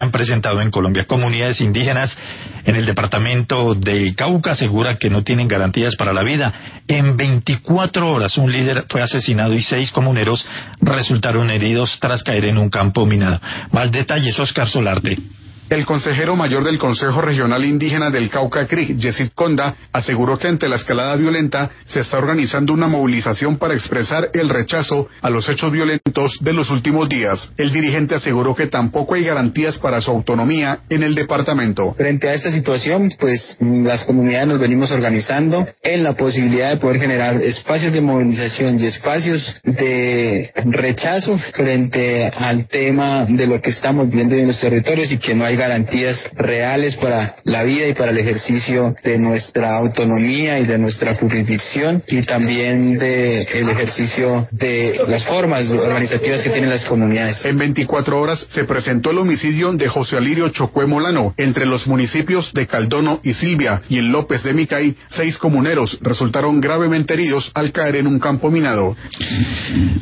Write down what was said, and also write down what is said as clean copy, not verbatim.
han presentado en Colombia. Comunidades indígenas en el departamento del Cauca aseguran que no tienen garantías para la vida. En 24 horas un líder fue asesinado y 6 comuneros resultaron heridos tras caer en un campo minado. Más detalles, Oscar Solarte. El consejero mayor del Consejo Regional Indígena del Cauca CRIC, Yesid Conda, aseguró que ante la escalada violenta se está organizando una movilización para expresar el rechazo a los hechos violentos de los últimos días. El dirigente aseguró que tampoco hay garantías para su autonomía en el departamento. Frente a esta situación, pues las comunidades nos venimos organizando en la posibilidad de poder generar espacios de movilización y espacios de rechazo frente al tema de lo que estamos viendo en los territorios y que no hay garantías reales para la vida y para el ejercicio de nuestra autonomía y de nuestra jurisdicción y también de el ejercicio de las formas organizativas que tienen las comunidades. En 24 horas se presentó el homicidio de José Alirio Chocue Molano entre los municipios de Caldono y Silvia, y en López de Micay 6 comuneros resultaron gravemente heridos al caer en un campo minado.